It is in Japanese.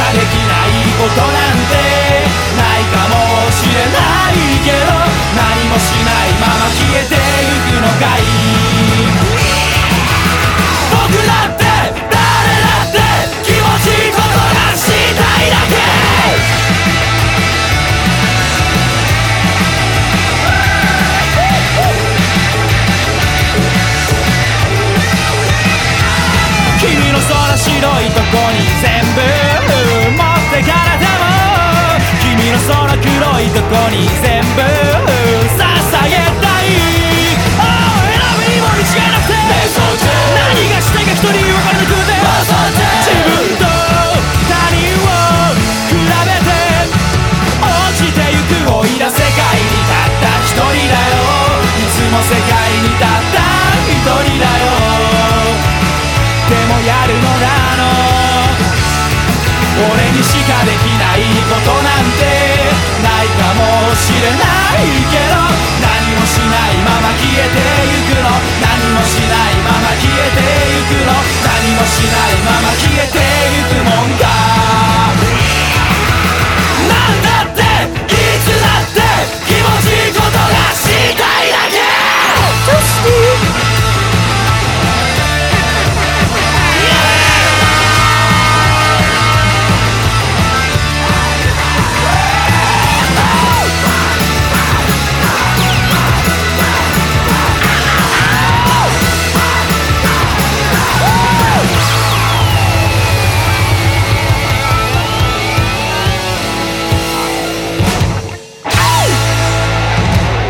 かできないことなんてないかもしれないけど、何もしないまま消えてゆくのかい。僕だって誰だって気持ちいいことがしたいだけ。君のその白いとこに全部持ってからでも、君のその黒いとこに全部捧げたい。選ぶにも道がなくて何がしたいか一人分からなくて、自分と他人を比べて落ちてゆく老いだ世界にたった一人だよ。いつも世界にたった一人だよ。でもやるのなの、俺にしかできないことなんてないかもしれないけど、何もしないまま消えてゆくの、何もしないまま消えて